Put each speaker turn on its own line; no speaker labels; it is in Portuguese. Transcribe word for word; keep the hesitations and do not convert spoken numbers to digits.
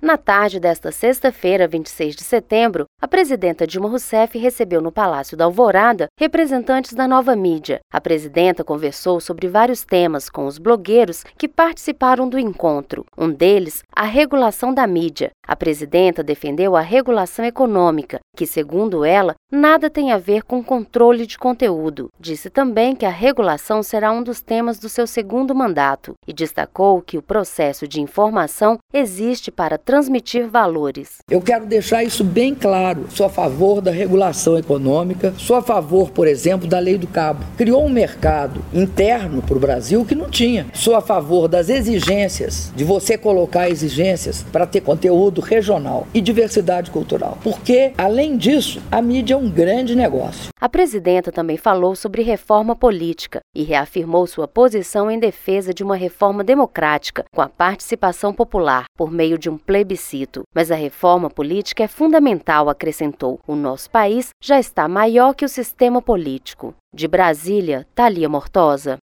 Na tarde desta sexta-feira, vinte e seis de setembro, a presidenta Dilma Rousseff recebeu no Palácio da Alvorada representantes da nova mídia. A presidenta conversou sobre vários temas com os blogueiros que participaram do encontro. Um deles, a regulação da mídia. A presidenta defendeu a regulação econômica, que, segundo ela, nada tem a ver com controle de conteúdo. Disse também que a regulação será um dos temas do seu segundo mandato e destacou que o processo de informação existe para transmitir valores.
Eu quero deixar isso bem claro. Sou a favor da regulação econômica, sou a favor, por exemplo, da Lei do Cabo. Criou um mercado interno para o Brasil que não tinha. Sou a favor das exigências, de você colocar exigências para ter conteúdo regional e diversidade cultural. Porque, além disso, a mídia é um grande negócio.
A presidenta também falou sobre reforma política e reafirmou sua posição em defesa de uma reforma democrática com a participação popular por meio de um plebiscito. Mas a reforma política é fundamental, acrescentou. O nosso país já está maior que o sistema político. De Brasília, Thalia Mortosa.